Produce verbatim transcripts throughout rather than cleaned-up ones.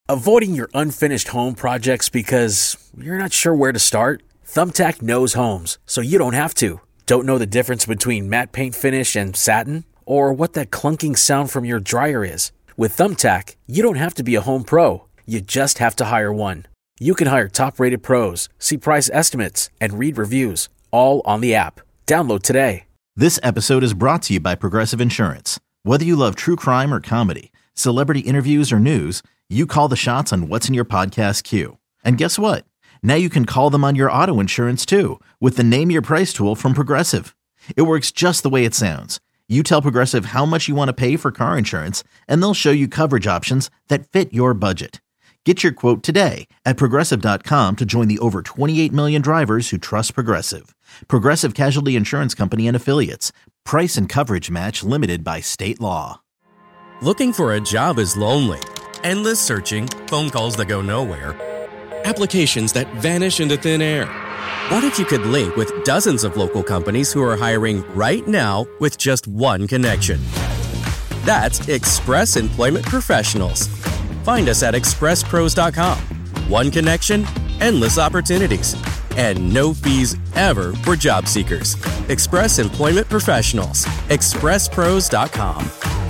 Avoiding your unfinished home projects because you're not sure where to start? Thumbtack knows homes, so you don't have to. Don't know the difference between matte paint finish and satin? Or what that clunking sound from your dryer is? With Thumbtack, you don't have to be a home pro. You just have to hire one. You can hire top-rated pros, see price estimates, and read reviews, all on the app. Download today. This episode is brought to you by Progressive Insurance. Whether you love true crime or comedy, celebrity interviews or news, you call the shots on what's in your podcast queue. And guess what? Now you can call them on your auto insurance too with the Name Your Price tool from Progressive. It works just the way it sounds. You tell Progressive how much you want to pay for car insurance, and they'll show you coverage options that fit your budget. Get your quote today at Progressive dot com to join the over twenty-eight million drivers who trust Progressive. Progressive Casualty Insurance Company and Affiliates. Price and coverage match limited by state law. Looking for a job is lonely. Endless searching, phone calls that go nowhere, applications that vanish into thin air. What if you could link with dozens of local companies who are hiring right now with just one connection? That's Express Employment Professionals. Find us at express pros dot com. One connection, endless opportunities, and no fees ever for job seekers. Express Employment Professionals. express pros dot com.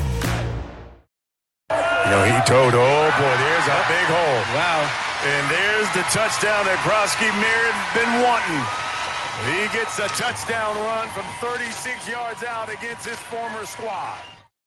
You know, he told, oh boy, there's a big hole. Wow. And there's the touchdown that Krosky Merritt's been wanting. He gets a touchdown run from thirty-six yards out against his former squad.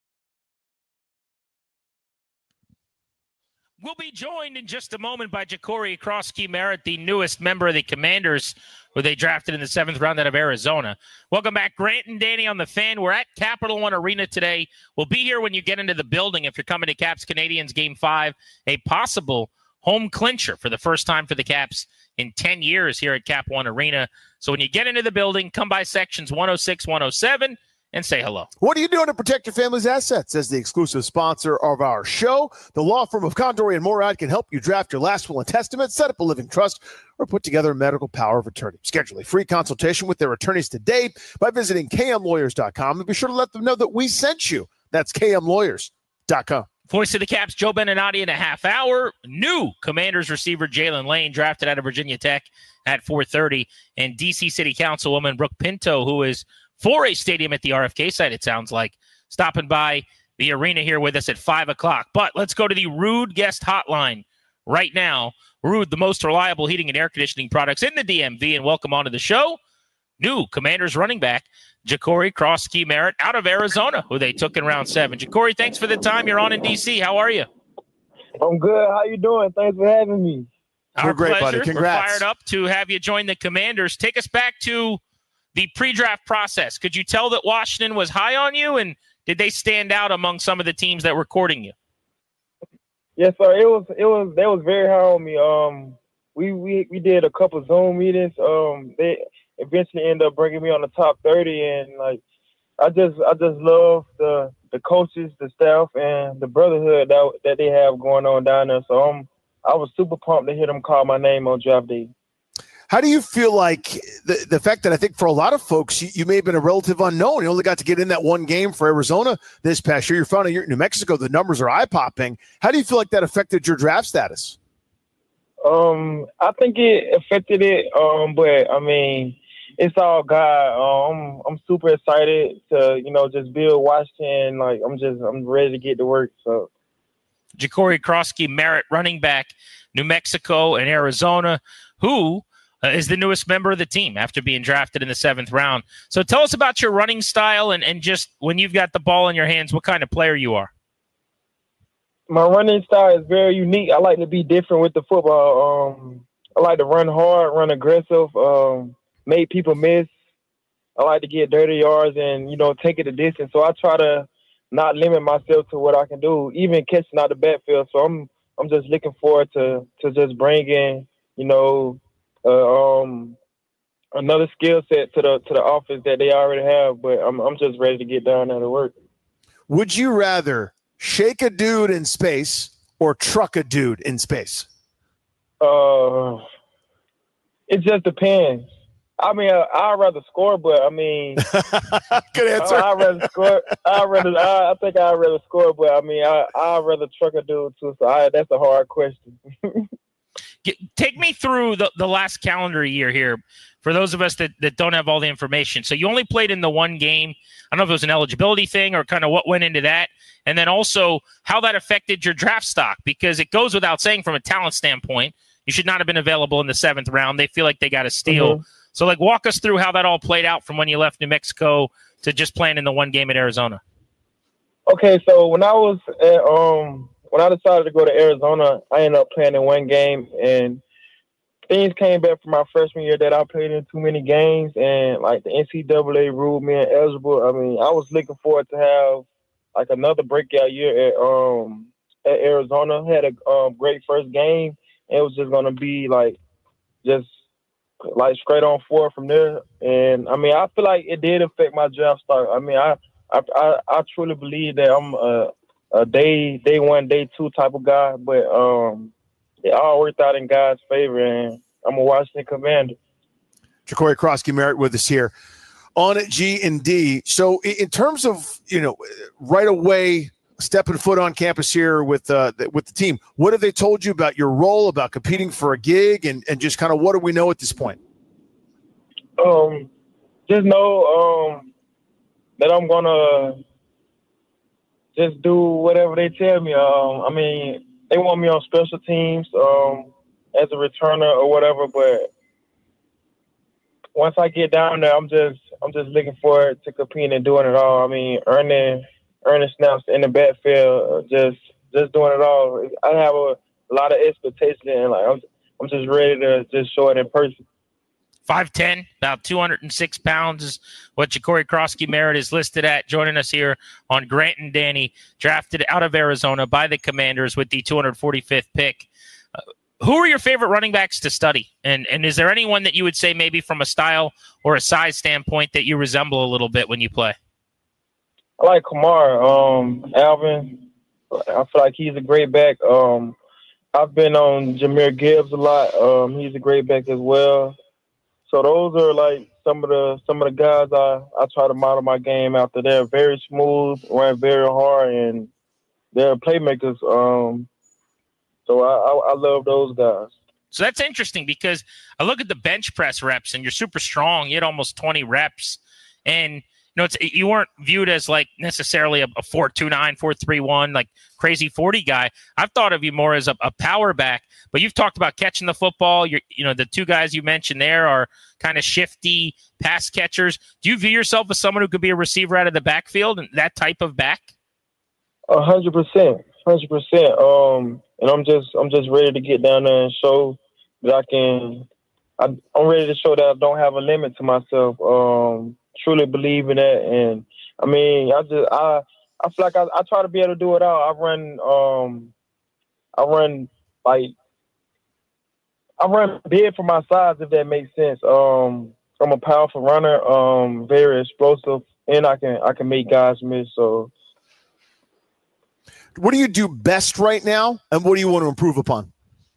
We'll be joined in just a moment by Ja'Cory Krosky Merritt, the newest member of the Commanders, who they drafted in the seventh round out of Arizona. Welcome back, Grant and Danny on the Fan. We're at Capital One Arena today. We'll be here when you get into the building if you're coming to Caps Canadiens Game five, a possible home clincher for the first time for the Caps in ten years here at Cap One Arena. So when you get into the building, come by sections one oh six, one oh seven, and say hello. What are you doing to protect your family's assets? As the exclusive sponsor of our show, the law firm of Condori and Morad can help you draft your last will and testament, set up a living trust, or put together a medical power of attorney. Schedule a free consultation with their attorneys today by visiting k m lawyers dot com, and be sure to let them know that we sent you. That's k m lawyers dot com. Voice of the Caps, Joe Beninati in a half hour. New Commanders receiver Jalen Lane, drafted out of Virginia Tech at four thirty. And D C City Councilwoman Brooke Pinto, who is for a stadium at the R F K site, it sounds like, stopping by the arena here with us at five o'clock. But let's go to the Ruud guest hotline right now. Ruud, the most reliable heating and air conditioning products in the D M V, and welcome onto the show, new Commanders running back, Ja'Cory Krosky Merritt out of Arizona, who they took in round seven. Ja'Cory, thanks for the time. You're on in D C. How are you? I'm good. How you doing? Thanks for having me. Our We're great, pleasure. buddy. Congrats. We're fired up to have you join the Commanders. Take us back to the pre-draft process. Could you tell that Washington was high on you, and did they stand out among some of the teams that were courting you? Yes, sir. It was it was they was very high on me. Um, we we we did a couple Zoom meetings. Um, they eventually ended up bringing me on the top thirty, and like I just I just love the the coaches, the staff, and the brotherhood that that they have going on down there. So I'm I was super pumped to hear them call my name on draft day. How do you feel like the, the fact that I think for a lot of folks, you, you may have been a relative unknown. You only got to get in that one game for Arizona this past year. You're found in New Mexico. The numbers are eye-popping. How do you feel like that affected your draft status? Um, I think it affected it, um, but, I mean, it's all God. Um, I'm super excited to, you know, just build Washington. Like, I'm just I'm ready to get to work. So, Ja'Cory Krosky Merritt, running back, New Mexico and Arizona, who Uh, is the newest member of the team after being drafted in the seventh round. So tell us about your running style and, and just when you've got the ball in your hands, what kind of player you are. My running style is very unique. I like to be different with the football. Um, I like to run hard, run aggressive, um, make people miss. I like to get dirty yards and, you know, take it a distance. So I try to not limit myself to what I can do, even catching out the backfield. So I'm I'm just looking forward to to just bringing, you know, Uh, um, another skill set to the to the offense that they already have, but I'm I'm just ready to get down there to work. Would you rather shake a dude in space or truck a dude in space? Uh, it just depends. I mean, uh, I'd rather score, but I mean, good answer. I, I'd rather score. I'd rather. I, I think I'd rather score, but I mean, I I'd rather truck a dude too. So I, that's a hard question. Get, take me through the, the last calendar year here for those of us that, that don't have all the information. So you only played in the one game. I don't know if it was an eligibility thing or kind of what went into that. And then also how that affected your draft stock, because it goes without saying from a talent standpoint, you should not have been available in the seventh round. They feel like they got a steal. Mm-hmm. So, like, walk us through how that all played out from when you left New Mexico to just playing in the one game at Arizona. Okay, so when I was at, um when I decided to go to Arizona, I ended up playing in one game, and things came back from my freshman year that I played in too many games, and like the N C double A ruled me ineligible. I mean, I was looking forward to have like another breakout year at um at Arizona. Had a um, great first game, and it was just gonna be like just. like straight on forward from there. And I mean, I feel like it did affect my draft stock. I mean, I I I, I truly believe that I'm a, a day day one, day two type of guy, but um, it all worked out in God's favor, and I'm a Washington Commander. JaQuori Crosskey-Merritt with us here on G and D. So in terms of, you know, right away stepping foot on campus here with uh, with the team, what have they told you about your role, about competing for a gig, and, and just kind of what do we know at this point? Um, just know um, that I'm going to just do whatever they tell me. Um, I mean, they want me on special teams um, as a returner or whatever, but once I get down there, I'm just I'm just looking forward to competing and doing it all. I mean, earning – earning snaps in the backfield, just just doing it all. I have a, a lot of expectation, and like I'm, I'm just ready to just show it in person. five ten, about two hundred six pounds is what JaQuori Crosskey-Merritt is listed at. Joining us here on Grant and Danny, drafted out of Arizona by the Commanders with the two hundred forty-fifth pick. Uh, who are your favorite running backs to study? And and is there anyone that you would say maybe from a style or a size standpoint that you resemble a little bit when you play? I like Kamar, um, Alvin. I feel like he's a great back. Um, I've been on Jahmyr Gibbs a lot. Um, he's a great back as well. So those are like some of the some of the guys I, I try to model my game after. They're very smooth, run very hard, and they're playmakers. Um, so I, I, I love those guys. So that's interesting because I look at the bench press reps, and you're super strong. You had almost twenty reps, and you know, it's, you weren't viewed as like necessarily a, a four two nine, four three one, like crazy forty guy. I've thought of you more as a, a power back, but you've talked about catching the football. You're, you know, the two guys you mentioned there are kind of shifty pass catchers. Do you view yourself as someone who could be a receiver out of the backfield and that type of back? A hundred percent, hundred percent. Um, and I'm just, I'm just ready to get down there and show that I can. I, I'm ready to show that I don't have a limit to myself. Um. Truly believe in that, and I mean, I just I I feel like I, I try to be able to do it all. I run um I run like I run big for my size, if that makes sense. Um, I'm a powerful runner, um, very explosive, and I can I can make guys miss. So, what do you do best right now, and what do you want to improve upon?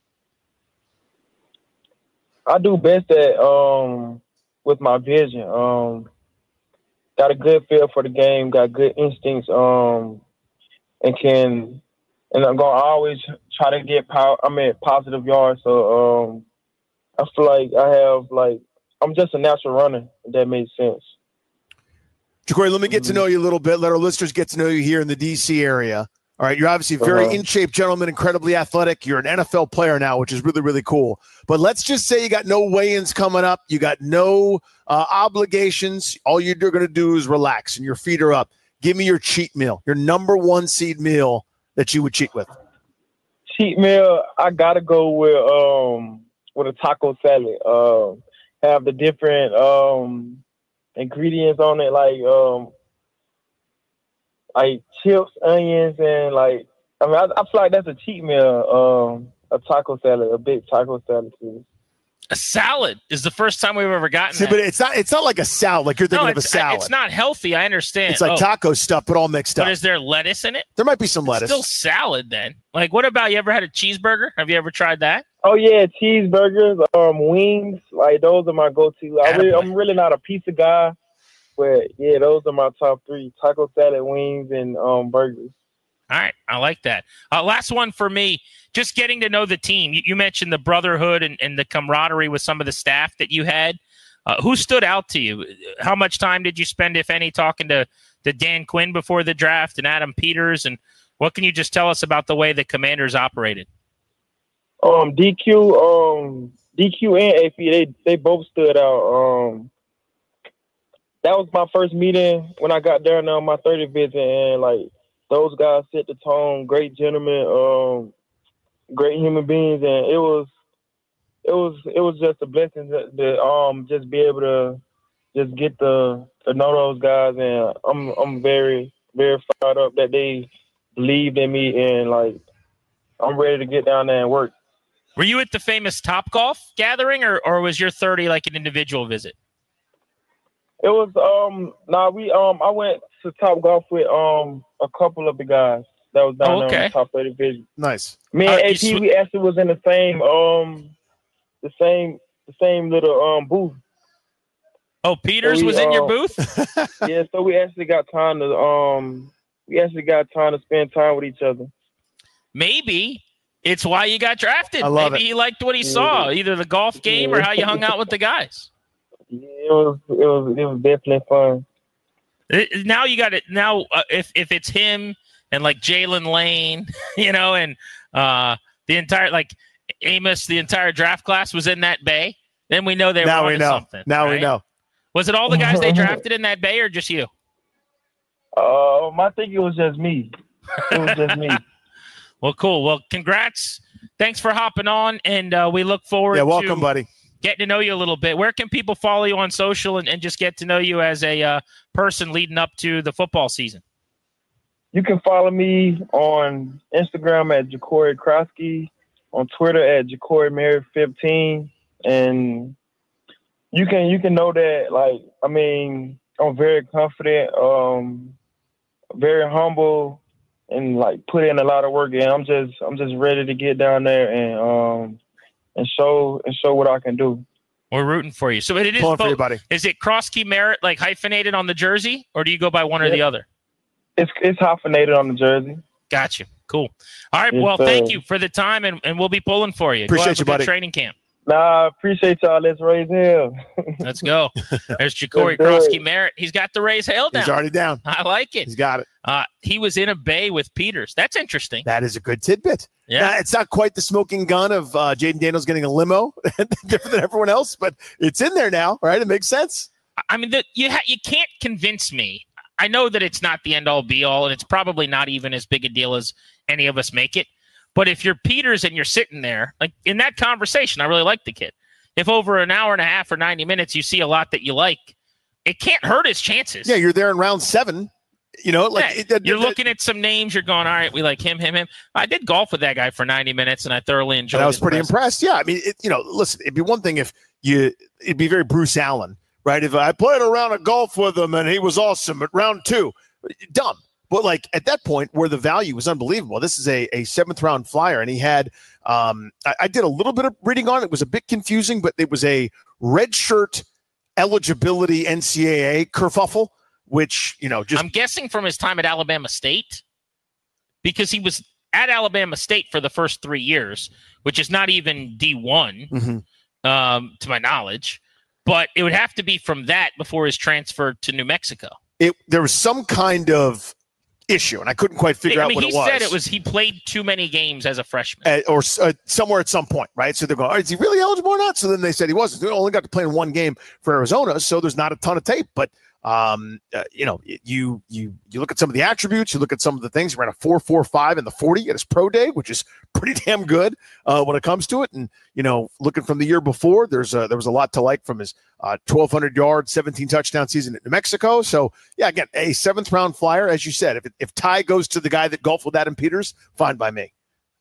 I do best at um with my vision. Um. Got a good feel for the game, got good instincts, um, and can, and I'm gonna always try to get power. I mean, positive yards. So um, I feel like I have like I'm just a natural runner. If that makes sense. JaQuori, let me get mm-hmm. to know you a little bit. Let our listeners get to know you here in the D C area. All right, you're obviously a very uh-huh. in-shape gentleman, incredibly athletic. You're an N F L player now, which is really, really cool. But let's just say you got no weigh-ins coming up. You got no uh, obligations. All you're going to do is relax, and your feet are up. Give me your cheat meal, your number one seed meal that you would cheat with. Cheat meal, I got to go with um, with a taco salad. Uh, have the different um, ingredients on it, like um, – like chips, onions, and like, I mean, I, I feel like that's a cheat meal, um, a taco salad, a big taco salad too. A salad is the first time we've ever gotten See, that. But it's not it's not like a salad, like you're thinking no, of a it's, salad. it's not healthy, I understand. It's like oh, taco stuff, but all mixed up. But is there lettuce in it? There might be some lettuce. It's still salad then. Like, what about, you ever had a cheeseburger? Have you ever tried that? Oh yeah, cheeseburgers, um, wings, like those are my go-to. I really, I'm really not a pizza guy, but yeah, those are my top three: taco salad, wings, and um, burgers. All right, I like that. Uh, last one for me, just getting to know the team. You, you mentioned the brotherhood and, and the camaraderie with some of the staff that you had. Uh, who stood out to you? How much time did you spend, if any, talking to, to Dan Quinn before the draft and Adam Peters? And what can you just tell us about the way the Commanders operated? Um, D Q, um, D Q and A P, they they both stood out. Um, that was my first meeting when I got there on my thirtieth visit, and like those guys set the tone. Great gentlemen, um, great human beings, and it was it was it was just a blessing to, to um just be able to just get the to know those guys, and I'm I'm very very fired up that they believed in me, and like I'm ready to get down there and work. Were you at the famous Topgolf gathering, or, or was your thirty like an individual visit? It was um nah we um I went to Topgolf with um a couple of the guys that was down oh, okay. there on the top thirty division. Nice. Me and uh, A P sw- we actually was in the same um the same the same little um booth. Oh, Peters so we, was in uh, your booth? Yeah, so we actually got time to um we actually got time to spend time with each other. Maybe it's why you got drafted. I love Maybe it. he liked what he saw, either the golf game or how you hung out with the guys. Yeah, it was it was it was definitely fun. It, now you got it. Now, uh, if if it's him and like Jalen Lane, you know, and uh, the entire like Amos, the entire draft class was in that bay, then we know they now were we onto know. something. Now right? we know. Was it all the guys they drafted in that bay, or just you? Um, I think it was just me. It was just me. Well, cool. Well, congrats. Thanks for hopping on, and uh, we look forward Yeah, welcome, to buddy. getting to know you a little bit. Where can people follow you on social and, and just get to know you as a uh, person leading up to the football season? You can follow me on Instagram at Jacory Krosky, on Twitter at Jacory Merritt fifteen, and you can you can know that, like, I mean, I'm very confident, um, very humble, and like put in a lot of work, and I'm just I'm just ready to get down there and um and show and show what I can do. We're rooting for you. So it is Pulling for both. you, buddy. Is it Krosky Merritt like hyphenated on the jersey, or do you go by one or Yeah. the other? It's it's hyphenated on the jersey. Gotcha. Cool. All right. Yes, well, sir. thank you for the time, and, and we'll be pulling for you. Go Appreciate have a you, good buddy. Training camp. Nah, I appreciate y'all. Let's raise hell. Let's go. There's Jacory Let's do Krosky it. Merritt. He's got the raise hail down. He's already down. I like it. He's got it. Uh, he was in a bay with Peters. That's interesting. That is a good tidbit. Yeah. Now, it's not quite the smoking gun of uh, Jaden Daniels getting a limo, different than everyone else, but it's in there now, right? It makes sense. I mean, the, you ha- you can't convince me. I know that it's not the end-all, be-all, and it's probably not even as big a deal as any of us make it. But if you're Peters and you're sitting there, like in that conversation, I really like the kid. If over an hour and a half or ninety minutes you see a lot that you like, it can't hurt his chances. Yeah, you're there in round seven. You know, like Yeah, it- it- you're it- looking at some names. You're going, all right, we like him, him, him. I did golf with that guy for ninety minutes, and I thoroughly enjoyed it. And I was pretty presence. impressed. Yeah, I mean, it, you know, listen, it'd be one thing if you, it'd be very Bruce Allen, right? If I played a round of golf with him and he was awesome at round two, dumb. But like at that point where the value was unbelievable, this is a, a seventh round flyer, and he had, um, I, I did a little bit of reading on it. It was a bit confusing, but it was a red shirt eligibility N C double A kerfuffle, which, you know, just I'm guessing from his time at Alabama State, because he was at Alabama State for the first three years, which is not even D one, Mhm. um, to my knowledge. But it would have to be from that before his transfer to New Mexico. it, there was some kind of issue, and I couldn't quite figure I out mean, what he it was. said it was he played too many games as a freshman. At, or uh, somewhere at some point, right? So they're going, is he really eligible or not? So then they said he wasn't. He only got to play in one game for Arizona, so there's not a ton of tape. But um, uh, you know, you you you look at some of the attributes, you look at some of the things. He ran a four four five in the forty at his pro day, which is pretty damn good uh, when it comes to it. And you know, looking from the year before, there's a, there was a lot to like from his uh, twelve hundred yard, seventeen touchdown season at New Mexico. So yeah, again, a seventh round flyer, as you said. If if Ty goes to the guy that golfed with Adam Peters, fine by me.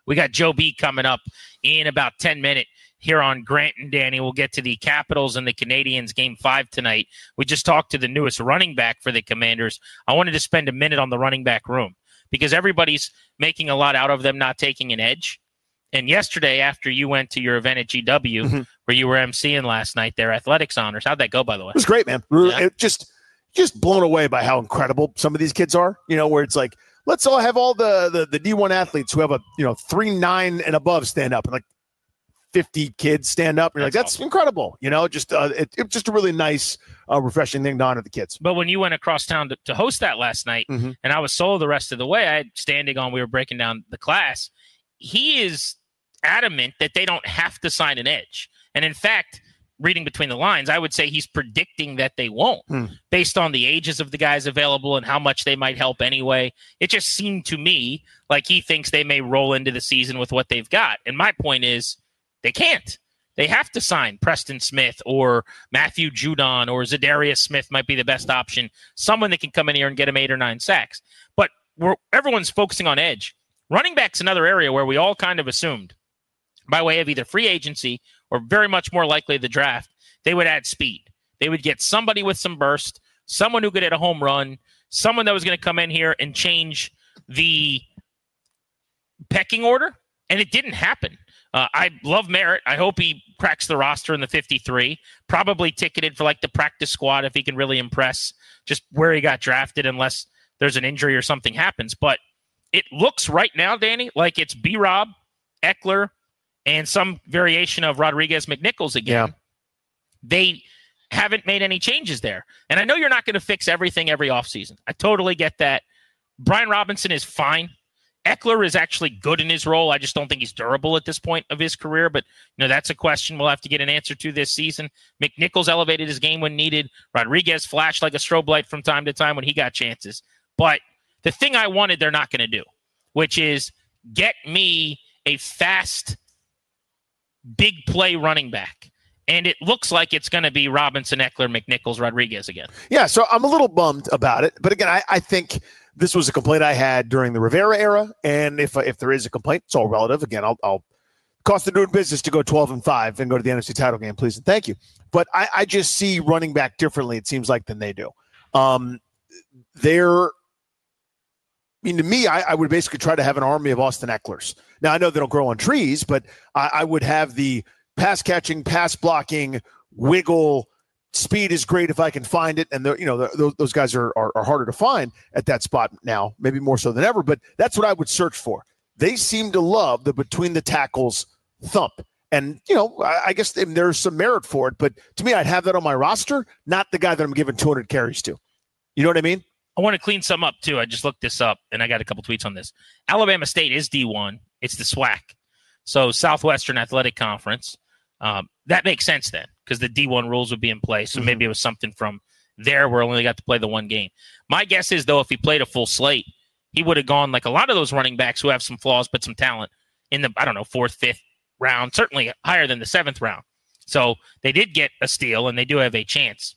We got Joe B coming up in about ten minutes here on Grant and Danny. We'll get to the Capitals and the Canadiens game five tonight. We just talked to the newest running back for the Commanders. I wanted to spend a minute on the running back room because everybody's making a lot out of them not taking an edge. And yesterday, after you went to your event at G W, mm-hmm. where you were emceeing last night, their athletics honors, how'd that go, by the way? It was great, man. Yeah. It just, just blown away by how incredible some of these kids are, you know, where it's like, let's all have all the, the, the D one athletes who have a, you know, three, nine and above stand up and like fifty kids stand up. And you're that's like, that's awesome. Incredible. You know, just, uh, it, it's just a really nice, uh, refreshing thing to honor the kids. But when you went across town to, to host that last night mm-hmm. and I was solo the rest of the way, I had standing on, we were breaking down the class. He is adamant that they don't have to sign an edge. And in fact, reading between the lines, I would say he's predicting that they won't hmm. based on the ages of the guys available and how much they might help anyway. It just seemed to me like he thinks they may roll into the season with what they've got. And my point is they can't. They have to sign Preston Smith or Matthew Judon or Zadarius Smith might be the best option. Someone that can come in here and get him eight or nine sacks. But we're, everyone's focusing on edge. Running back's another area where we all kind of assumed by way of either free agency or very much more likely the draft, they would add speed. They would get somebody with some burst, someone who could hit a home run, someone that was going to come in here and change the pecking order, and it didn't happen. Uh, I love Merritt. I hope he cracks the roster in the fifty-three, probably ticketed for like the practice squad if he can really impress just where he got drafted unless there's an injury or something happens. But it looks right now, Danny, like it's B-Rob, Eckler, and some variation of Rodriguez McNichols again. Yeah. They haven't made any changes there. And I know you're not going to fix everything every offseason. I totally get that. Brian Robinson is fine. Eckler is actually good in his role. I just don't think he's durable at this point of his career. But you know, that's a question we'll have to get an answer to this season. McNichols elevated his game when needed. Rodriguez flashed like a strobe light from time to time when he got chances. But the thing I wanted, they're not going to do, which is get me a fast big play running back. And it looks like it's going to be Robinson, Eckler, McNichols, Rodriguez again. Yeah, so I'm a little bummed about it. But again, I, I think this was a complaint I had during the Rivera era. And if if there is a complaint, it's all relative. Again, I'll, I'll cost of doing business to go twelve and five and go to the N F C title game, please and thank you. But I, I just see running back differently, it seems like, than they do. Um, they're I mean, to me, I, I would basically try to have an army of Austin Ecklers. Now, I know they don't grow on trees, but I, I would have the pass catching, pass blocking, wiggle. Speed is great if I can find it. And, you know, the, those, those guys are, are, are harder to find at that spot now, maybe more so than ever. But that's what I would search for. They seem to love the between the tackles thump. And, you know, I, I guess there's some merit for it. But to me, I'd have that on my roster, not the guy that I'm giving two hundred carries to. You know what I mean? I want to clean some up, too. I just looked this up, and I got a couple tweets on this. Alabama State is D one. It's the SWAC. So Southwestern Athletic Conference. Um, that makes sense then, because the D one rules would be in place. So mm-hmm. maybe it was something from there where only got to play the one game. My guess is, though, if he played a full slate, he would have gone like a lot of those running backs who have some flaws but some talent in the, I don't know, fourth, fifth round, certainly higher than the seventh round. So they did get a steal, and they do have a chance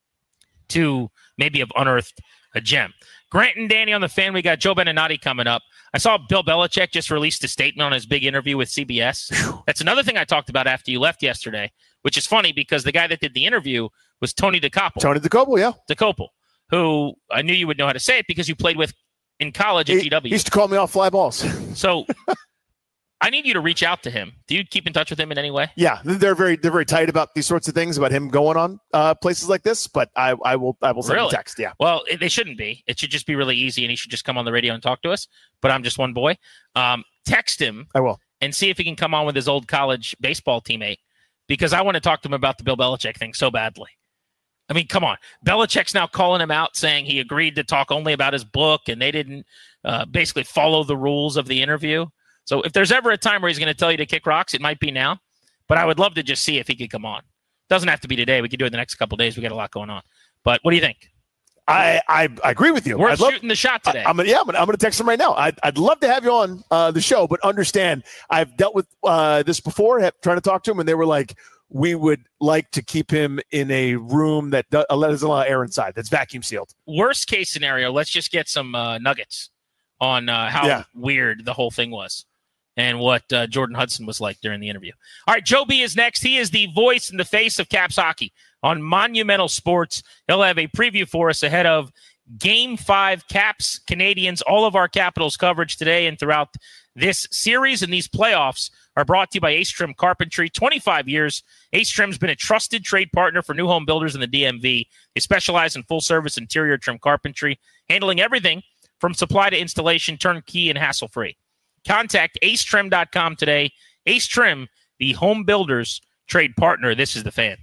to maybe have unearthed a gem. Grant and Danny on the Fan. We got Joe Beninati coming up. I saw Bill Belichick just released a statement on his big interview with C B S. That's another thing I talked about after you left yesterday, which is funny because the guy that did the interview was Tony DeCopel. Tony DeCopel, yeah. DeCopel, who I knew you would know how to say it because you played with in college at he, G W. He used to call me off fly balls. So I need you to reach out to him. Do you keep in touch with him in any way? Yeah, they're very they're very tight about these sorts of things, about him going on uh, places like this. But I, I will I will send really? him a text. Yeah. Well, it, they shouldn't be. It should just be really easy, and he should just come on the radio and talk to us. But I'm just one boy. Um, text him. I will. And see if he can come on with his old college baseball teammate, because I want to talk to him about the Bill Belichick thing so badly. I mean, come on. Belichick's now calling him out, saying he agreed to talk only about his book, and they didn't uh, basically follow the rules of the interview. So if there's ever a time where he's going to tell you to kick rocks, it might be now. But I would love to just see if he could come on. Doesn't have to be today. We could do it the next couple of days. We got a lot going on. But what do you think? I, I, I agree with you. We're I'd shooting love, the shot today. I, I'm gonna, yeah, I'm going to text him right now. I'd, I'd love to have you on uh, the show, but understand I've dealt with uh, this before, have, trying to talk to him, and they were like, we would like to keep him in a room that does, uh, doesn't allow air inside, that's vacuum sealed. Worst case scenario, let's just get some uh, nuggets on uh, how yeah. weird the whole thing was. and what uh, Jordan Hudson was like during the interview. All right, Joe B is next. He is the voice and the face of Caps hockey on Monumental Sports. He'll have a preview for us ahead of Game five, Caps, Canadians. All of our Capitals coverage today and throughout this series and these playoffs are brought to you by Ace Trim Carpentry. twenty-five years. Ace Trim's been a trusted trade partner for new home builders in the D M V. They specialize in full-service interior trim carpentry, handling everything from supply to installation, turnkey, and hassle-free. Contact ace trim dot com today. Ace Trim, the home builders trade partner. This is The Fan.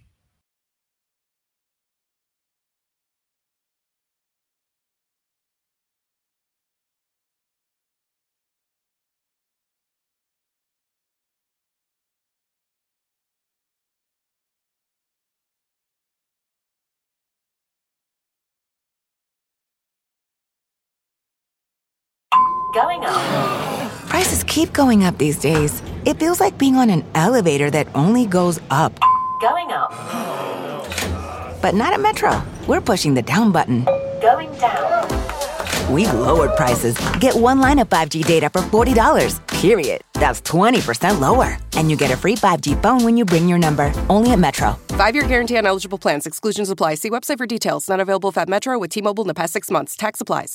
Going up. Prices keep going up these days. It feels like being on an elevator that only goes up. Going up. But not at Metro. We're pushing the down button. Going down. We've lowered prices. Get one line of five G data for forty dollars, period. That's twenty percent lower. And you get a free five G phone when you bring your number. Only at Metro. Five-year guarantee on eligible plans. Exclusions apply. See website for details. Not available at Metro with T-Mobile in the past six months. Tax applies.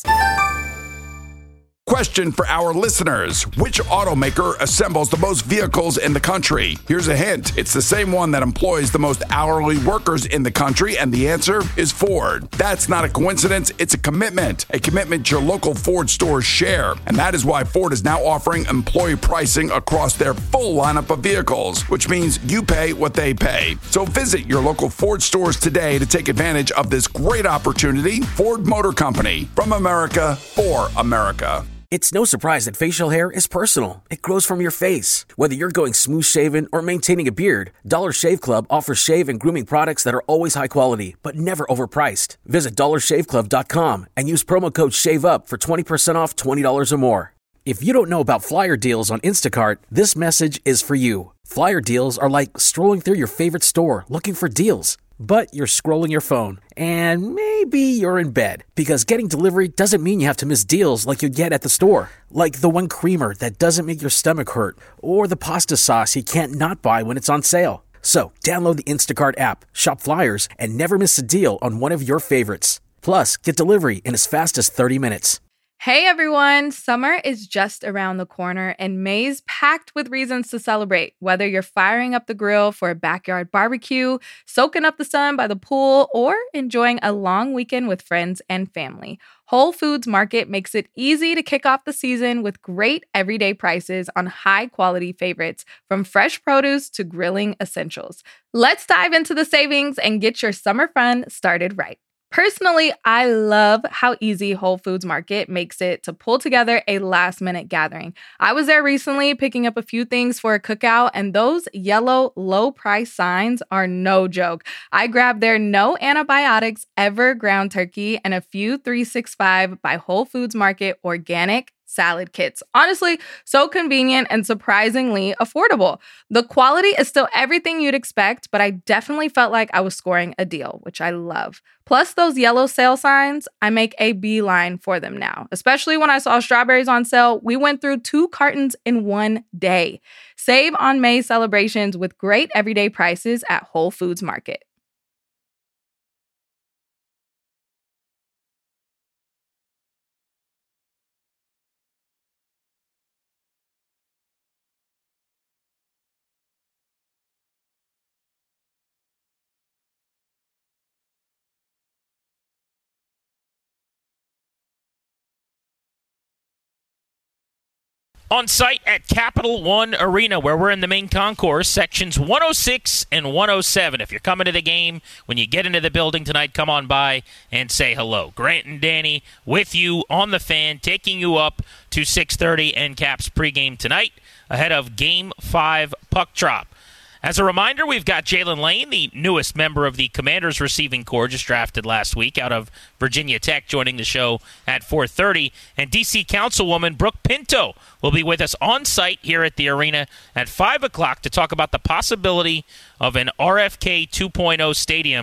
Question for our listeners. Which automaker assembles the most vehicles in the country? Here's a hint. It's the same one that employs the most hourly workers in the country, and the answer is Ford. That's not a coincidence. It's a commitment. A commitment your local Ford stores share. And that is why Ford is now offering employee pricing across their full lineup of vehicles, which means you pay what they pay. So visit your local Ford stores today to take advantage of this great opportunity. Ford Motor Company. From America, for America. It's no surprise that facial hair is personal. It grows from your face. Whether you're going smooth shaven or maintaining a beard, Dollar Shave Club offers shave and grooming products that are always high quality, but never overpriced. Visit dollar shave club dot com and use promo code SHAVEUP for twenty percent off twenty dollars or more. If you don't know about flyer deals on Instacart, this message is for you. Flyer deals are like strolling through your favorite store looking for deals. But you're scrolling your phone, and maybe you're in bed, because getting delivery doesn't mean you have to miss deals like you get at the store. Like the one creamer that doesn't make your stomach hurt, or the pasta sauce you can't not buy when it's on sale. So download the Instacart app, shop flyers, and never miss a deal on one of your favorites. Plus, get delivery in as fast as thirty minutes. Hey everyone, summer is just around the corner and May's packed with reasons to celebrate. Whether you're firing up the grill for a backyard barbecue, soaking up the sun by the pool, or enjoying a long weekend with friends and family, Whole Foods Market makes it easy to kick off the season with great everyday prices on high-quality favorites, from fresh produce to grilling essentials. Let's dive into the savings and get your summer fun started right. Personally, I love how easy Whole Foods Market makes it to pull together a last-minute gathering. I was there recently picking up a few things for a cookout, and those yellow low-price signs are no joke. I grabbed their no antibiotics ever ground turkey and a few three sixty-five by Whole Foods Market organic salad kits. Honestly, so convenient and surprisingly affordable. The quality is still everything you'd expect, but I definitely felt like I was scoring a deal, which I love. Plus those yellow sale signs, I make a beeline for them now. Especially when I saw strawberries on sale, we went through two cartons in one day. Save on May celebrations with great everyday prices at Whole Foods Market. On site at Capital One Arena, where we're in the main concourse, sections one oh six and one oh seven. If you're coming to the game, when you get into the building tonight, come on by and say hello. Grant and Danny with you on the Fan, taking you up to six thirty and Caps pregame tonight ahead of Game five puck drop. As a reminder, we've got Jalen Lane, the newest member of the Commanders receiving corps, just drafted last week out of Virginia Tech, joining the show at four thirty. And D C Councilwoman Brooke Pinto will be with us on site here at the arena at five o'clock to talk about the possibility of an R F K two point oh stadium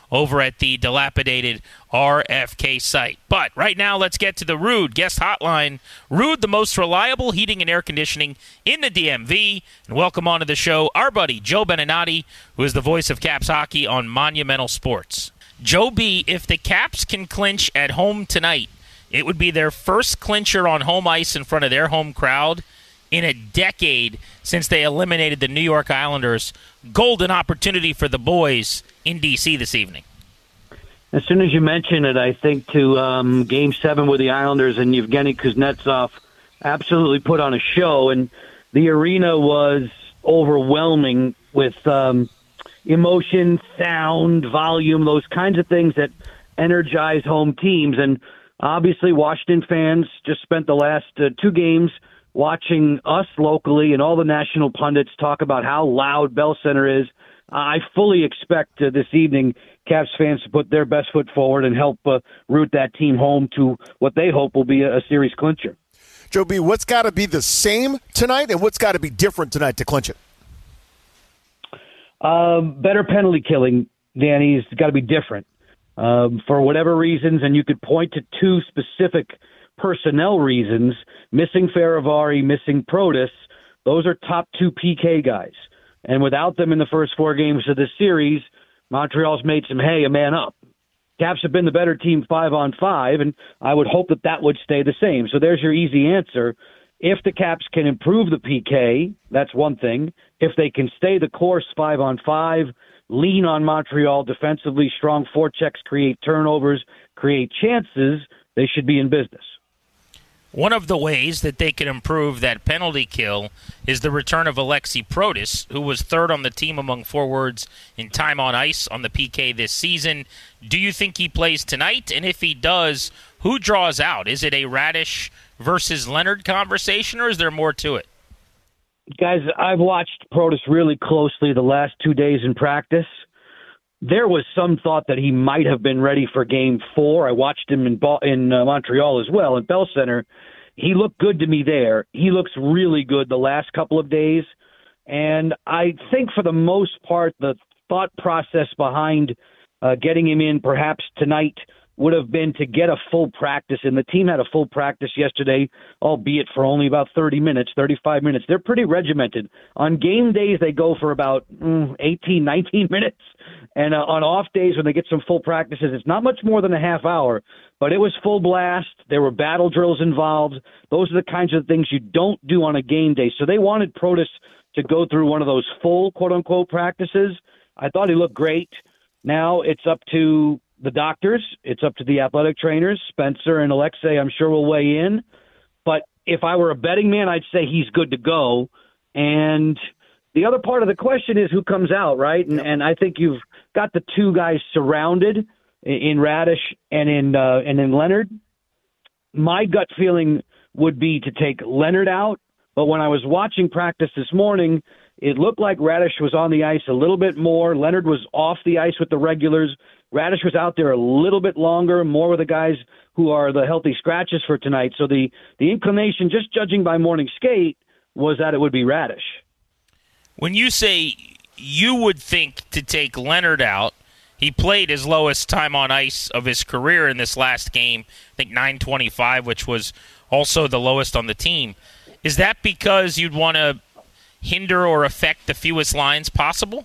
over at the dilapidated R F K site. But right now, let's get to the Ruud guest hotline. Ruud, the most reliable heating and air conditioning in the D M V. And welcome onto the show our buddy Joe Beninati, who is the voice of Caps hockey on Monumental Sports. Joe B., if the Caps can clinch at home tonight, it would be their first clincher on home ice in front of their home crowd in a decade since they eliminated the New York Islanders. Golden opportunity for the boys in D C this evening. As soon as you mention it, I think to um, Game seven with the Islanders and Yevgeny Kuznetsov absolutely put on a show, and the arena was overwhelming with um, emotion, sound, volume, those kinds of things that energize home teams. And obviously Washington fans just spent the last uh, two games watching us locally and all the national pundits talk about how loud Bell Center is. I fully expect uh, this evening Caps fans to put their best foot forward and help uh, root that team home to what they hope will be a, a series clincher. Joe B., what's got to be the same tonight and what's got to be different tonight to clinch it? Um, better penalty killing, Danny, has got to be different. Um, for whatever reasons, and you could point to two specific personnel reasons, missing Faravari, missing Protas, those are top two P K guys. And without them in the first four games of this series, Montreal's made some hay, a man up. Caps have been the better team five on five, and I would hope that that would stay the same. So there's your easy answer. If the Caps can improve the P K, that's one thing. If they can stay the course five on five, lean on Montreal defensively, strong forechecks, create turnovers, create chances, they should be in business. One of the ways that they can improve that penalty kill is the return of Alexi Protas, who was third on the team among forwards in time on ice on the P K this season. Do you think he plays tonight? And if he does, who draws out? Is it a Radish versus Leonard conversation, or is there more to it? Guys, I've watched Protas really closely the last two days in practice. There was some thought that he might have been ready for Game Four. I watched him in in uh, Montreal as well, in Bell Center. He looked good to me there. He looks really good the last couple of days. And I think for the most part, the thought process behind uh, getting him in perhaps tonight would have been to get a full practice. And the team had a full practice yesterday, albeit for only about thirty minutes, thirty-five minutes. They're pretty regimented. On game days, they go for about mm, eighteen, nineteen minutes. And uh, on off days when they get some full practices, it's not much more than a half hour. But it was full blast. There were battle drills involved. Those are the kinds of things you don't do on a game day. So they wanted Protas to go through one of those full, quote-unquote, practices. I thought he looked great. Now it's up to the doctors. It's up to the athletic trainers. Spencer and Alexei, I'm sure, will weigh in. But if I were a betting man, I'd say he's good to go. And the other part of the question is who comes out, right? And, and I think you've got the two guys surrounded in Radish and in uh, and in Leonard. My gut feeling would be to take Leonard out. But when I was watching practice this morning, it looked like Radish was on the ice a little bit more. Leonard was off the ice with the regulars. Radish was out there a little bit longer, more with the guys who are the healthy scratches for tonight. So the, the inclination, just judging by morning skate, was that it would be Radish. When you say you would think to take Leonard out, he played his lowest time on ice of his career in this last game, I think nine twenty-five, which was also the lowest on the team. Is that because you'd want to hinder or affect the fewest lines possible?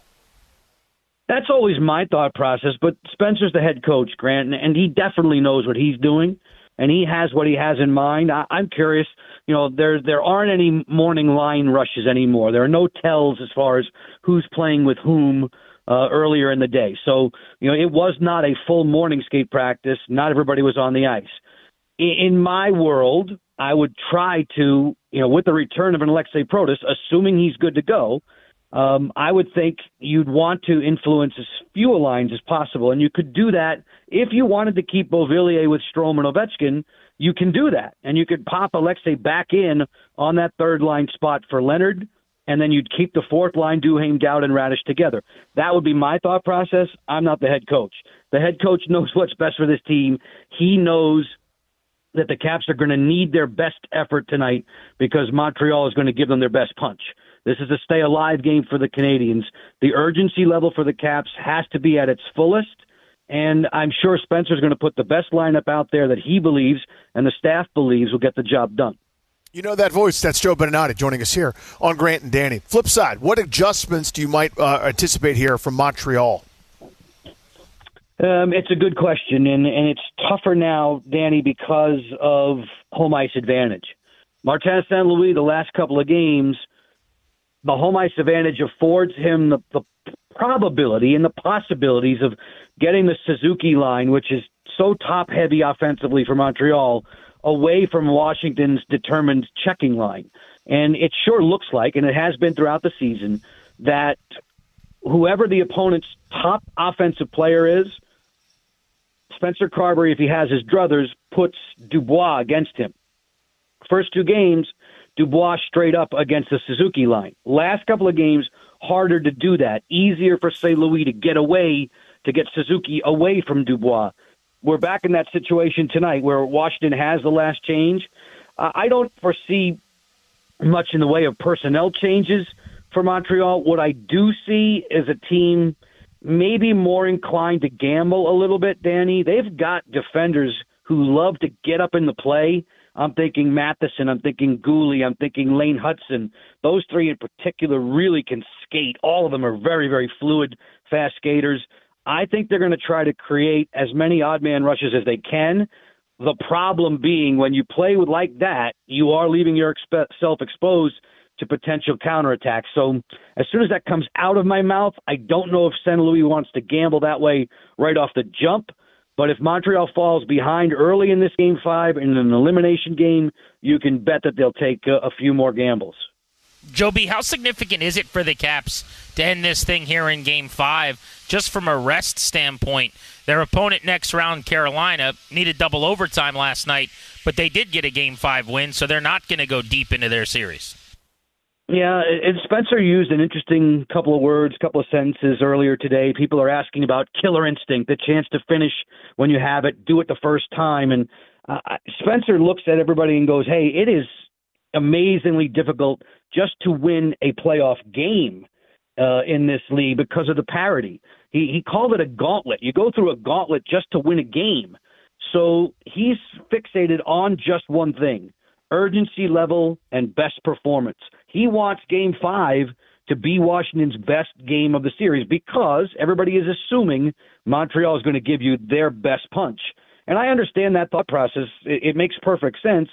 That's always my thought process, but Spencer's the head coach, Grant, and he definitely knows what he's doing, and he has what he has in mind. I, I'm curious, you know, there there aren't any morning line rushes anymore. There are no tells as far as who's playing with whom uh, earlier in the day. So, you know, it was not a full morning skate practice. Not everybody was on the ice. In, in my world, I would try to, you know, with the return of an Alexei Protas, assuming he's good to go, Um, I would think you'd want to influence as few lines as possible, and you could do that if you wanted to keep Beauvillier with Strome and Ovechkin. You can do that, and you could pop Alexei back in on that third line spot for Leonard, and then you'd keep the fourth line, Duhaime, Dowd, and Radish together. That would be my thought process. I'm not the head coach. The head coach knows what's best for this team. He knows that the Caps are going to need their best effort tonight because Montreal is going to give them their best punch. This is a stay-alive game for the Canadians. The urgency level for the Caps has to be at its fullest, And I'm sure Spencer's going to put the best lineup out there that he believes and the staff believes will get the job done. You know that voice. That's Joe Beninati joining us here on Grant and Danny. Flip side, what adjustments do you might uh, anticipate here from Montreal? Um, it's a good question, and, and it's tougher now, Danny, because of home ice advantage. Martin Saint Louis, the last couple of games, the home ice advantage affords him the, the probability and the possibilities of getting the Suzuki line, which is so top-heavy offensively for Montreal, away from Washington's determined checking line. And it sure looks like, and it has been throughout the season, that whoever the opponent's top offensive player is, Spencer Carberry, if he has his druthers, puts Dubois against him. First two games, Dubois straight up against the Suzuki line. Last couple of games, harder to do that. Easier for Saint Louis to get away, to get Suzuki away from Dubois. We're back in that situation tonight where Washington has the last change. Uh, I don't foresee much in the way of personnel changes for Montreal. What I do see is a team maybe more inclined to gamble a little bit, Danny. They've got defenders who love to get up in the play. I'm thinking Matheson. I'm thinking Gooley. I'm thinking Lane Hudson. Those three in particular really can skate. All of them are very, very fluid, fast skaters. I think they're going to try to create as many odd man rushes as they can. The problem being when you play with like that, you are leaving yourself exposed to potential counterattacks. So as soon as that comes out of my mouth, I don't know if Saint Louis wants to gamble that way right off the jump. But if Montreal falls behind early in this game five in an elimination game, you can bet that they'll take a, a few more gambles. Joe B., how significant is it for the Caps to end this thing here in game five? Just from a rest standpoint, their opponent next round, Carolina, needed double overtime last night, but they did get a game five win, so they're not going to go deep into their series. Yeah, and Spencer used an interesting couple of words, couple of sentences earlier today. People are asking about killer instinct, the chance to finish when you have it, do it the first time. And uh, Spencer looks at everybody and goes, hey, it is amazingly difficult just to win a playoff game uh, in this league because of the parity. He, he called it a gauntlet. You go through a gauntlet just to win a game. So he's fixated on just one thing, urgency level and best performance. He wants game five to be Washington's best game of the series because everybody is assuming Montreal is going to give you their best punch. And I understand that thought process. It, it makes perfect sense.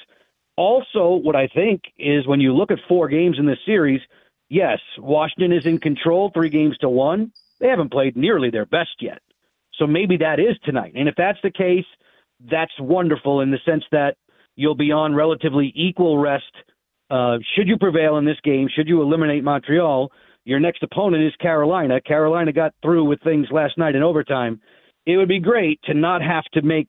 Also, what I think is when you look at four games in this series, yes, Washington is in control, three games to one. They haven't played nearly their best yet. So maybe that is tonight. And if that's the case, that's wonderful in the sense that you'll be on relatively equal rest. Uh, should you prevail in this game, should you eliminate Montreal, your next opponent is Carolina. Carolina got through with things last night in overtime. It would be great to not have to make,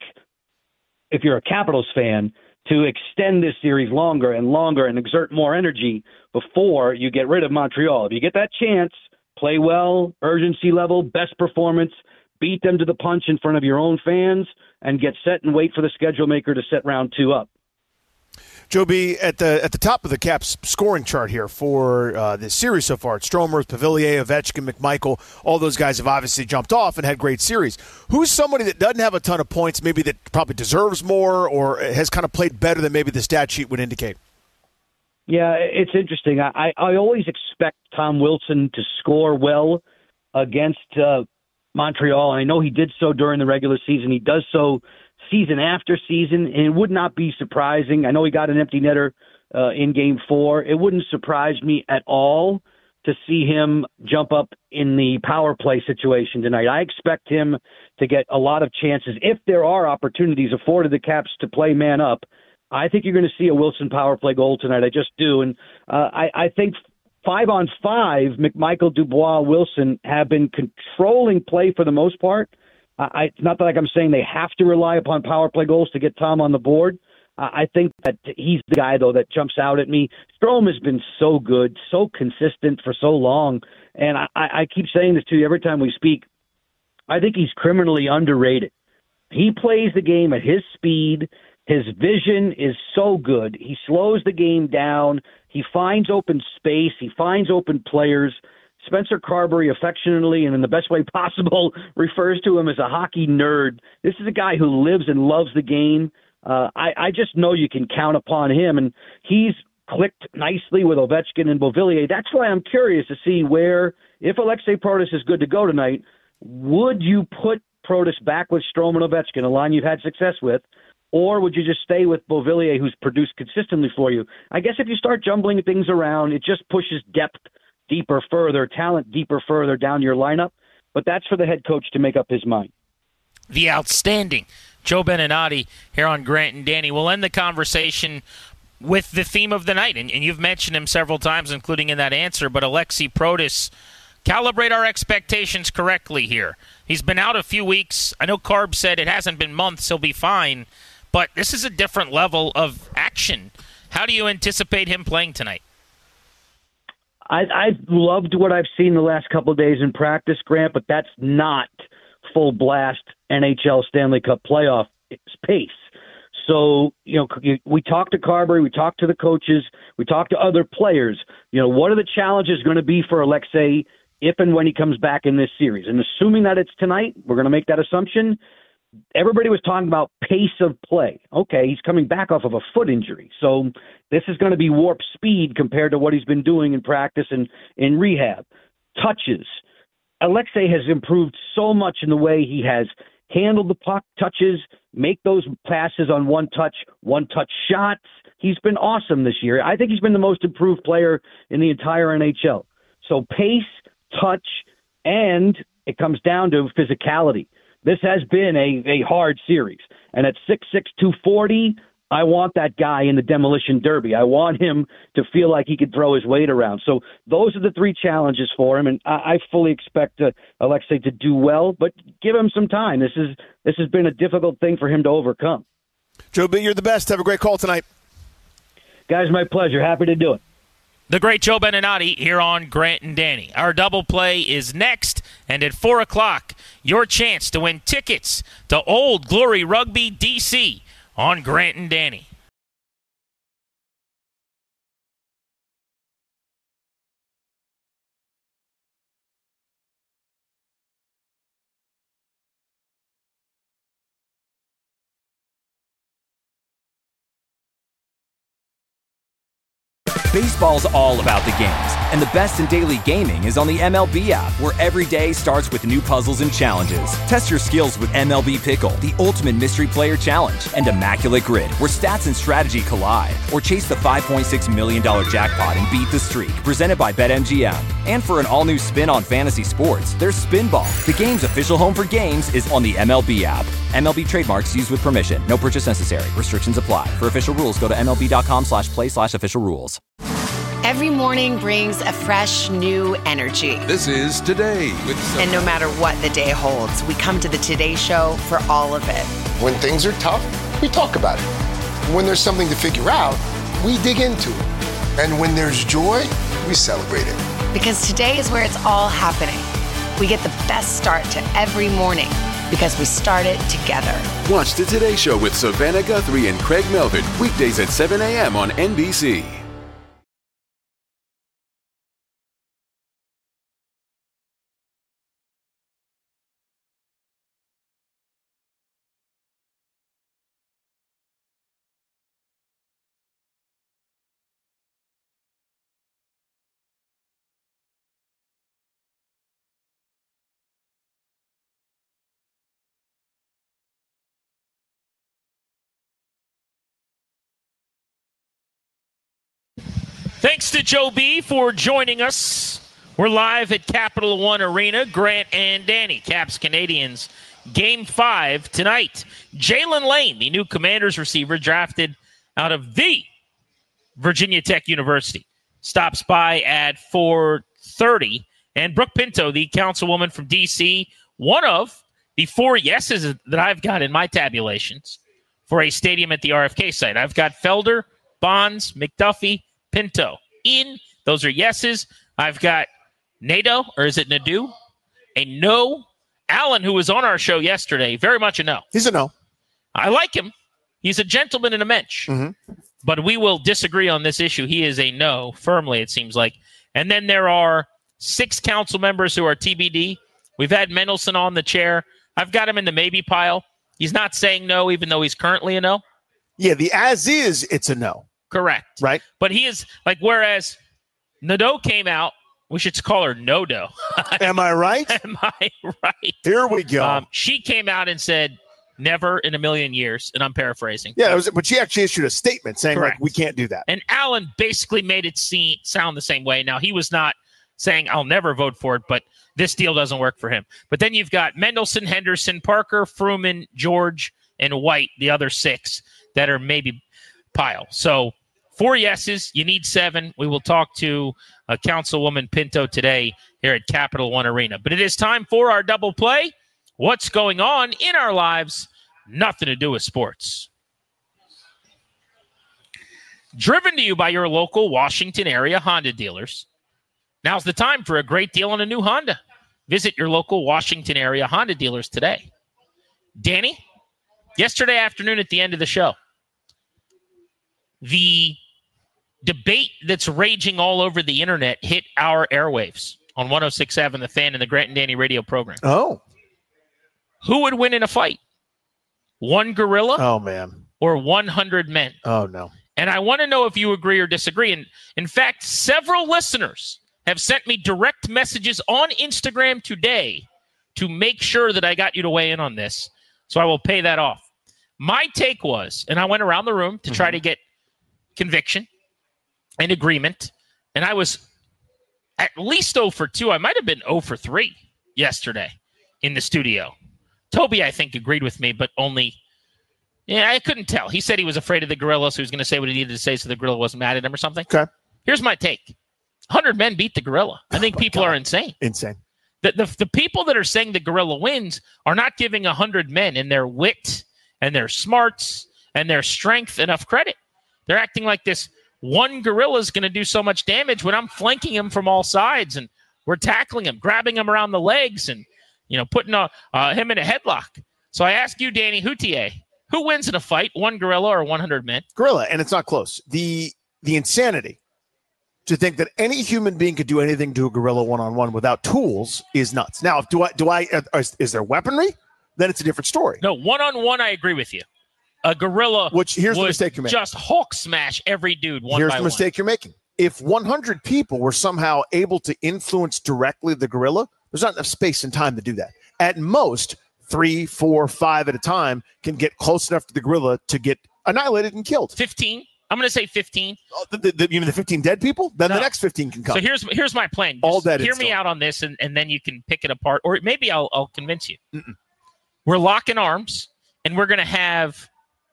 if you're a Capitals fan, to extend this series longer and longer and exert more energy before you get rid of Montreal. If you get that chance, play well, urgency level, best performance, beat them to the punch in front of your own fans, and get set and wait for the schedule maker to set round two up. Joe B., at the at the top of the Caps scoring chart here for uh, this series so far, it's Stromer, Pavillier, Ovechkin, McMichael. All those guys have obviously jumped off and had great series. Who's somebody that doesn't have a ton of points, maybe that probably deserves more or has kind of played better than maybe the stat sheet would indicate? Yeah, it's interesting. I, I always expect Tom Wilson to score well against uh, Montreal. I know he did so during the regular season. He does so season after season, and it would not be surprising. I know he got an empty netter uh, in game four. It wouldn't surprise me at all to see him jump up in the power play situation tonight. I expect him to get a lot of chances. If there are opportunities afforded the Caps to play man up, I think you're going to see a Wilson power play goal tonight. I just do. And uh, I, I think five on five, McMichael, Dubois, Wilson have been controlling play for the most part. I, it's not that like I'm saying they have to rely upon power play goals to get Tom on the board. Uh, I think that he's the guy, though, that jumps out at me. Strome has been so good, so consistent for so long. And I, I keep saying this to you every time we speak. I think he's criminally underrated. He plays the game at his speed. His vision is so good. He slows the game down. He finds open space. He finds open players. Spencer Carberry affectionately and in the best way possible refers to him as a hockey nerd. This is a guy who lives and loves the game. Uh, I, I just know you can count upon him, and he's clicked nicely with Ovechkin and Beauvillier. That's why I'm curious to see where, if Alexei Protas is good to go tonight, would you put Protas back with Strome and Ovechkin, a line you've had success with, or would you just stay with Beauvillier, who's produced consistently for you? I guess if you start jumbling things around, it just pushes depth deeper further, talent deeper further down your lineup. But that's for the head coach to make up his mind. The outstanding Joe Beninati here on Grant and Danny. We'll end the conversation with the theme of the night, and, and you've mentioned him several times, including in that answer, but Alexei Protas, calibrate our expectations correctly here. He's been out a few weeks. I know Carb said it hasn't been months, he'll be fine, but this is a different level of action. How do you anticipate him playing tonight? I, I've loved what I've seen the last couple of days in practice, Grant, but that's not full blast N H L Stanley Cup playoff pace. So, you know, we talked to Carberry, we talked to the coaches, we talked to other players. You know, what are the challenges going to be for Alexei if and when he comes back in this series? And assuming that it's tonight, we're going to make that assumption. Everybody was talking about pace of play. Okay, he's coming back off of a foot injury. So this is going to be warp speed compared to what he's been doing in practice and in rehab. Touches. Alexei has improved so much in the way he has handled the puck, touches, make those passes on one-touch, one-touch shots. He's been awesome this year. I think he's been the most improved player in the entire N H L. So pace, touch, and it comes down to physicality. This has been a, a hard series. And at six six, two forty, I want that guy in the demolition derby. I want him to feel like he could throw his weight around. So those are the three challenges for him, and I, I fully expect uh, Alexei to do well, but give him some time. This is this has been a difficult thing for him to overcome. Joe B., you're the best. Have a great call tonight. Guys, my pleasure. Happy to do it. The great Joe Beninati here on Grant and Danny. Our double play is next, and at four o'clock, your chance to win tickets to Old Glory Rugby D C on Grant and Danny. Baseball's all about the games, and the best in daily gaming is on the M L B app, where every day starts with new puzzles and challenges. Test your skills with M L B Pickle, the ultimate mystery player challenge, and Immaculate Grid, where stats and strategy collide. Or chase the five point six million dollars jackpot and beat the streak, presented by BetMGM. And for an all-new spin on fantasy sports, there's Spinball. The game's official home for games is on the M L B app. M L B trademarks used with permission. No purchase necessary. Restrictions apply. For official rules, go to MLB.com slash play slash official rules. Every morning brings a fresh, new energy. This is Today with Sophie. And no matter what the day holds, we come to the Today Show for all of it. When things are tough, we talk about it. When there's something to figure out, we dig into it. And when there's joy, we celebrate it. Because today is where it's all happening. We get the best start to every morning because we start it together. Watch the Today Show with Savannah Guthrie and Craig Melvin, weekdays at seven a.m. on N B C. Thanks to Joe B for joining us. We're live at Capital One Arena. Grant and Danny, Caps Canadians, Game five tonight. Jalen Lane, the new Commanders receiver drafted out of the Virginia Tech University, stops by at four thirty. And Brooke Pinto, the councilwoman from D C, one of the four yeses that I've got in my tabulations for a stadium at the R F K site. I've got Felder, Bonds, McDuffie, Pinto in. Those are yeses. I've got Nadeau, or is it Nadeau? A no. Allen, who was on our show yesterday, very much a no. He's a no. I like him. He's a gentleman and a mensch. Mm-hmm. But we will disagree on this issue. He is a no, firmly, it seems like. And then there are six council members who are T B D. We've had Mendelson on the chair. I've got him in the maybe pile. He's not saying no, even though he's currently a no. Yeah, the as is, it's a no. Correct. Right. But he is like, whereas Nadeau came out, we should call her No-Do. Am I right? Am I right? Here we go. Um, she came out and said, never in a million years, and I'm paraphrasing. Yeah, it was, but she actually issued a statement saying, Correct. like, we can't do that. And Allen basically made it seem, sound the same way. Now, he was not saying, I'll never vote for it, but this deal doesn't work for him. But then you've got Mendelson, Henderson, Parker, Fruman, George, and White, the other six that are maybe pile. So four yeses, you need seven. We will talk to uh, Councilwoman Pinto today here at Capital One Arena. But it is time for our double play. What's going on in our lives? Nothing to do with sports. Driven to you by your local Washington area Honda dealers. Now's the time for a great deal on a new Honda. Visit your local Washington area Honda dealers today. Danny, yesterday afternoon at the end of the show, the debate that's raging all over the internet hit our airwaves on one oh six point seven The Fan and the Grant and Danny radio program. Oh. Who would win in a fight? One gorilla? Oh, man. Or one hundred men? Oh, no. And I want to know if you agree or disagree. And in fact, several listeners have sent me direct messages on Instagram today to make sure that I got you to weigh in on this. So I will pay that off. My take was, and I went around the room to try to get conviction and agreement, and I was at least oh for two. I might have been oh for three yesterday in the studio. Toby, I think, agreed with me, but only, yeah, I couldn't tell. He said he was afraid of the gorilla, so he was going to say what he needed to say so the gorilla wasn't mad at him or something. Okay. Here's my take. one hundred men beat the gorilla. I think oh people God. are insane. Insane. The, the, the people that are saying the gorilla wins are not giving one hundred men and their wit and their smarts and their strength enough credit. They're acting like this one gorilla is going to do so much damage when I'm flanking him from all sides and we're tackling him, grabbing him around the legs and, you know, putting a, uh, him in a headlock. So I ask you, Danny Houtier, who wins in a fight, one gorilla or one hundred men? Gorilla, and it's not close. The the insanity to think that any human being could do anything to a gorilla one-on-one without tools is nuts. Now, do I do I uh, is, is there weaponry? Then it's a different story. No, one-on-one, I agree with you. A gorilla Which here's would the mistake you're making. just Hulk smash every dude one Here's by the one. mistake you're making. If one hundred people were somehow able to influence directly the gorilla, there's not enough space and time to do that. At most, three, four, five at a time can get close enough to the gorilla to get annihilated and killed. fifteen? I'm going to say fifteen. Oh, the, the, the, you mean the fifteen dead people? Then No. the next fifteen can come. So here's here's my plan. Just All dead Hear and me still. out on this, and, and then you can pick it apart. Or maybe I'll, I'll convince you. Mm-mm. We're locking arms, and we're going to have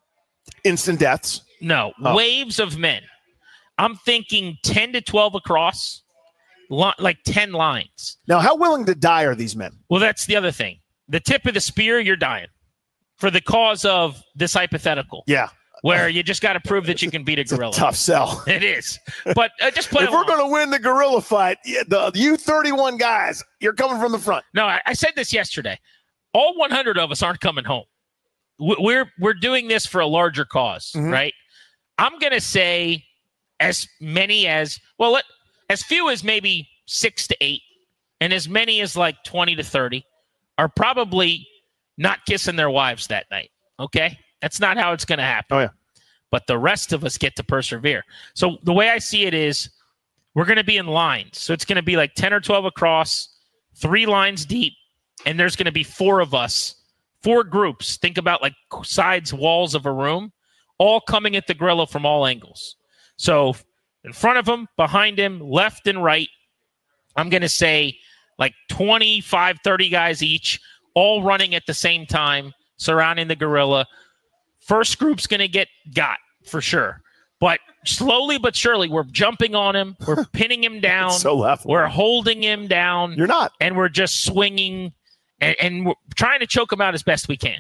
instant deaths. No, Oh. waves of men. I'm thinking ten to twelve across, li- like ten lines. Now, how willing to die are these men? Well, that's the other thing. The tip of the spear, you're dying for the cause of this hypothetical. Yeah. Where you just got to prove that you can beat a gorilla. Tough sell. It is. But uh, just play If we're along. going to win the gorilla fight, yeah, the you thirty-one guys, you're coming from the front. No, I, I said this yesterday. All one hundred of us aren't coming home. We- We're we're doing this for a larger cause, Mhm. right? I'm going to say as many as, well, let, as few as maybe six to eight, and as many as like twenty to thirty are probably not kissing their wives that night, okay? That's not how it's going to happen. Oh, yeah. But the rest of us get to persevere. So the way I see it is we're going to be in lines. So it's going to be like ten or twelve across, three lines deep, and there's going to be four of us, four groups. Think about like sides, walls of a room, all coming at the gorilla from all angles. So in front of him, behind him, left and right, I'm going to say like twenty-five, thirty guys each, all running at the same time, surrounding the gorilla. First group's going to get got for sure. But slowly but surely, we're jumping on him. We're pinning him down. So laughable. We're holding him down. You're not. And we're just swinging and, and we're trying to choke him out as best we can.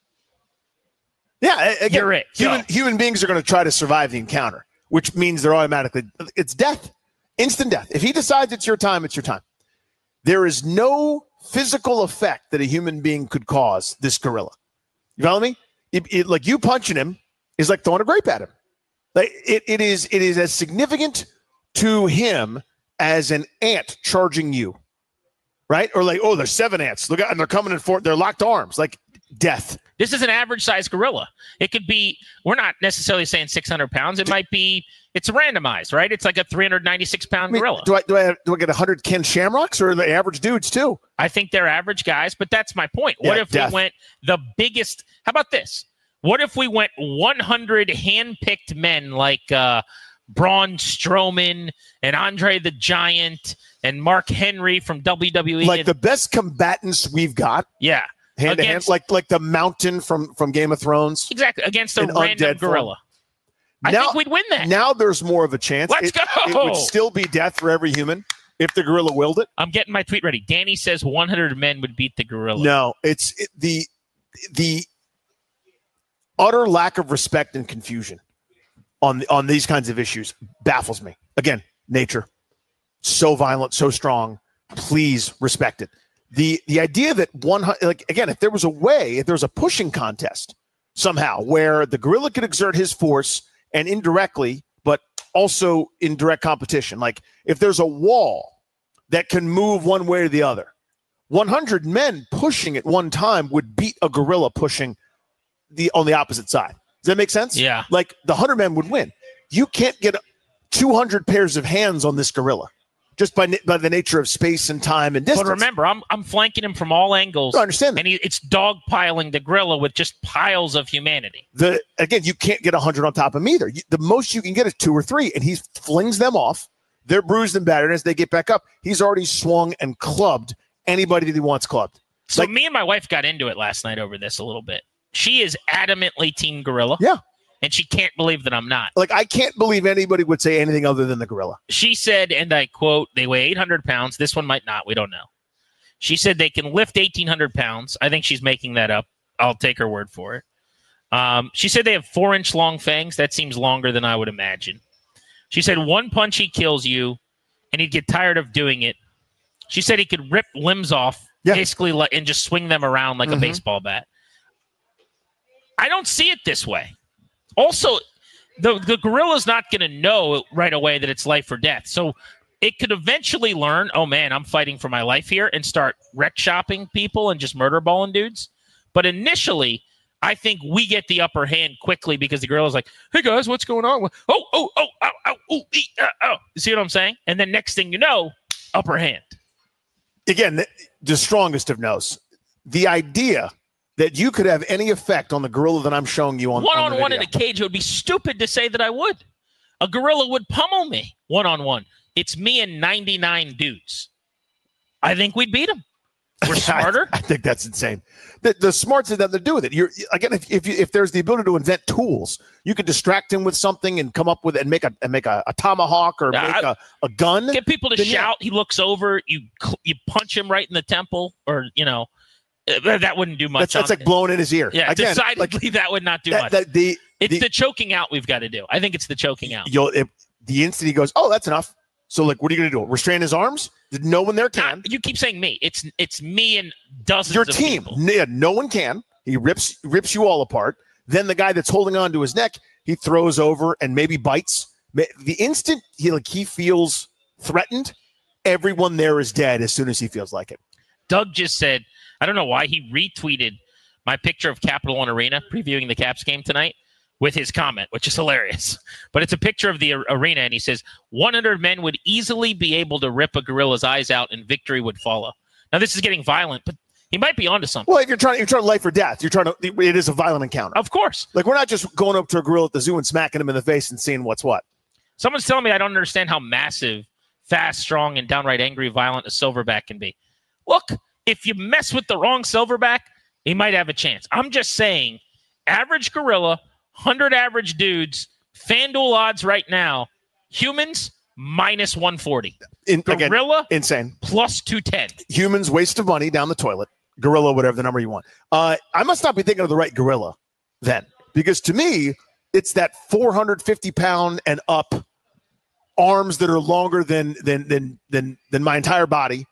Yeah, again, You're it. Human, Go. human beings are going to try to survive the encounter, which means they're automatically – it's death, instant death. If he decides it's your time, it's your time. There is no physical effect that a human being could cause this gorilla. You follow me? It, it, like you punching him is like throwing a grape at him. Like it, it is it is as significant to him as an ant charging you, right? Or like, oh, there's seven ants. Look out, and they're coming in for they're locked arms, like death. This is an average size gorilla. It could be, we're not necessarily saying six hundred pounds. It might be, it's randomized, right? It's like a three hundred ninety-six pound I mean, gorilla. Do I, do I, do I get one hundred Ken Shamrocks or the average dudes too? I think they're average guys, but that's my point. Yeah, What if death. we went the biggest, how about this? What if we went one hundred hand-picked men like uh, Braun Strowman and Andre the Giant and Mark Henry from W W E? Like the best combatants we've got. Yeah. Hand to hand, Against- like like the Mountain from, from Game of Thrones. Exactly, against a in random undead form. gorilla. I Now- think we'd win that. Now there's more of a chance. Let's it, go! It would still be death for every human if the gorilla willed it. I'm getting my tweet ready. Danny says one hundred men would beat the gorilla. No, it's it, the the utter lack of respect and confusion on on these kinds of issues baffles me. Again, nature, so violent, so strong. Please respect it. The the idea that one like again, if there was a way, if there was a pushing contest somehow where the gorilla could exert his force and indirectly, but also in direct competition, like if there's a wall that can move one way or the other, one hundred men pushing at one time would beat a gorilla pushing the on the opposite side. Does that make sense? Yeah. Like the one hundred men would win. You can't get two hundred pairs of hands on this gorilla just by by the nature of space and time and distance. But remember, I'm I'm flanking him from all angles. I understand that. And he, it's dogpiling the gorilla with just piles of humanity. The again, you can't get one hundred on top of him either. You, the most you can get is two or three, and he flings them off. They're bruised and battered. As they get back up, he's already swung and clubbed anybody that he wants clubbed. So me and my wife got into it last night over this a little bit. She is adamantly team gorilla. Yeah. And she can't believe that I'm not. Like, I can't believe anybody would say anything other than the gorilla. She said, and I quote, they weigh eight hundred pounds. This one might not. We don't know. She said they can lift eighteen hundred pounds. I think she's making that up. I'll take her word for it. Um, she said they have four-inch long fangs. That seems longer than I would imagine. She said one punch, he kills you, and he'd get tired of doing it. She said he could rip limbs off, yeah. basically, like, and just swing them around like Mm-hmm. a baseball bat. I don't see it this way. Also, the, the gorilla's not going to know right away that it's life or death. So it could eventually learn, oh, man, I'm fighting for my life here, and start wreck shopping people and just murder balling dudes. But initially, I think we get the upper hand quickly because the gorilla's like, hey, guys, what's going on? Oh, oh, oh, oh, oh, oh, ee, uh, oh. You see what I'm saying? And then next thing you know, upper hand. Again, the, the strongest of no's. The idea that you could have any effect on the gorilla that I'm showing you on One-on-one on the in video. a cage, it would be stupid to say that I would. A gorilla would pummel me one-on-one. It's me and ninety-nine dudes. I think we'd beat him. We're smarter. I, I think that's insane. The, the smarts have nothing to do with it. You're again, if if, you, if there's the ability to invent tools, you could distract him with something and come up with it and make a and make a, a tomahawk or Yeah, make I- a, a gun. Get people to then yeah. shout. He looks over. You cl- you punch him right in the temple, or you know, uh, that wouldn't do much. That's, that's on like blowing in his ear. Yeah, Again, decidedly like, that would not do that, much. that, the, it's the, the choking out we've got to do. I think it's the choking out. you'll if, the instant he goes, oh, that's enough. So like, what are you going to do? Restrain his arms? No one there can. Not- you keep saying me. It's it's me and dozens Your of team. people. Yeah, no one can. He rips rips you all apart. Then the guy that's holding on to his neck, he throws over and maybe bites. Ma- The instant he like he feels threatened, everyone there is dead as soon as he feels like it. Doug just said, I don't know why he retweeted my picture of Capital One Arena previewing the Caps game tonight with his comment, which is hilarious. But it's a picture of the a- arena, and he says, one hundred men would easily be able to rip a gorilla's eyes out, and victory would follow. Now, this is getting violent, but he might be onto something. Well, if you're trying, you're trying life or death. You're trying to. It is a violent encounter. Of course. Like we're not just going up to a gorilla at the zoo and smacking him in the face and seeing what's what. Someone's telling me I don't understand how massive, fast, strong, and downright angry, violent a silverback can be. Look, if you mess with the wrong silverback, he might have a chance. I'm just saying, average gorilla, one hundred average dudes, FanDuel odds right now, humans, minus one forty. In, again, Gorilla, insane. plus two ten. Humans, waste of money down the toilet. Gorilla, whatever the number you want. Uh, I must not be thinking of the right gorilla then, because to me, it's that four hundred fifty pound and up arms that are longer than than than than than my entire body.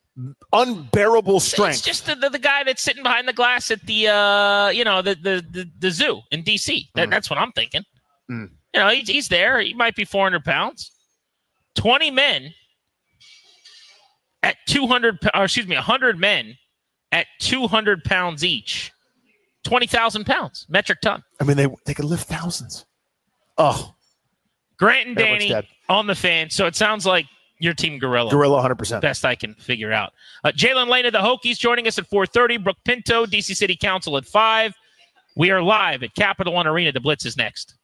Unbearable strength. It's just the, the, the guy that's sitting behind the glass at the uh, you know the the the, the zoo in D C. That, Mm. That's what I'm thinking. Mm. You know, he's, he's there. He might be four hundred pounds. twenty men at two hundred, or excuse me, one hundred men at two hundred pounds each. twenty thousand pounds, metric ton. I mean, they they could lift thousands. Oh. Grant and Danny on the Fan. So it sounds like your team Gorilla. Gorilla one hundred percent. Best I can figure out. Uh, Jalen Lane of the Hokies joining us at four thirty. Brooke Pinto, D C City Council at five. We are live at Capital One Arena. The Blitz is next.